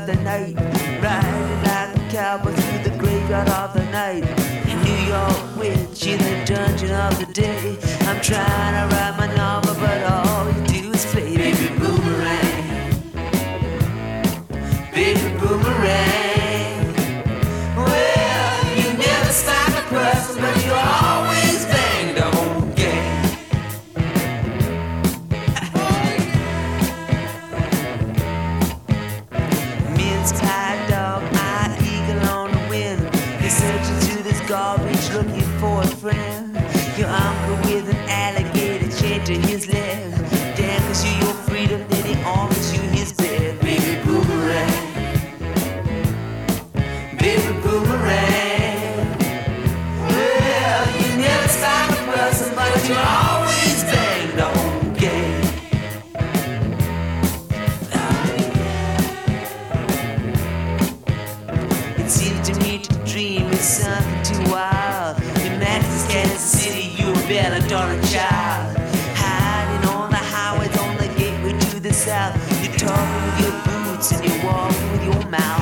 the night, riding like a cowboy through the graveyard of the night. New York witch in the dungeon of the day. I'm trying to write my novel, but all you do is play Baby Boomerang, Baby Boomerang. Well, you never stop a person, but you always bang the whole game. Mince pie dog, eye eagle on the wind. You're searching through this garbage looking for a friend. Your uncle with an alligator chained to his leg. Damn, 'cause you're your freedom, then he offers you his bed. Baby Boomerang, Baby Boomerang. Well, you never stop a person, but you always bang the whole game. It seems to me to dream is something too wild. Your Madison, Kansas City, you're a belladonna child. Hiding on the highways on the gateway to the south. You're talking with your boots and you're walking with your mouth.